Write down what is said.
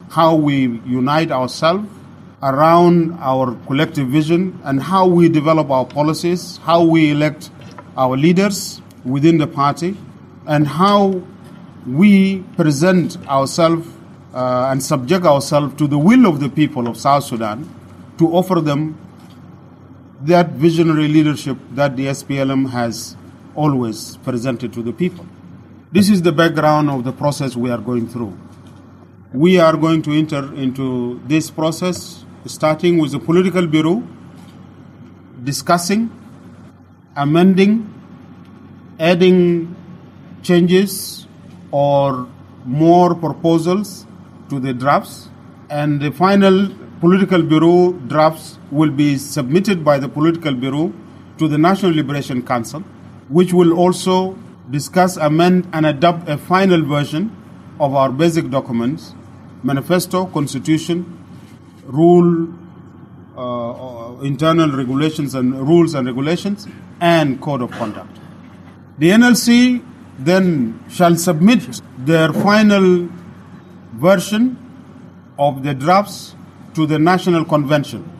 how we unite ourselves around our collective vision and how we develop our policies, how we elect our leaders within the party, and how we present ourselves and subject ourselves to the will of the people of South Sudan to offer them that visionary leadership that the SPLM has always presented to the people. This is the background of the process we are going through. We are going to enter into this process starting with the political bureau, discussing, amending, adding changes or more proposals to the drafts, and the final political bureau drafts will be submitted by the political bureau to the National Liberation Council, which will also discuss, amend, and adopt a final version of our basic documents, manifesto, constitution, internal regulations and rules and regulations, and code of conduct. The NLC then shall submit their final version of the drafts to the National Convention,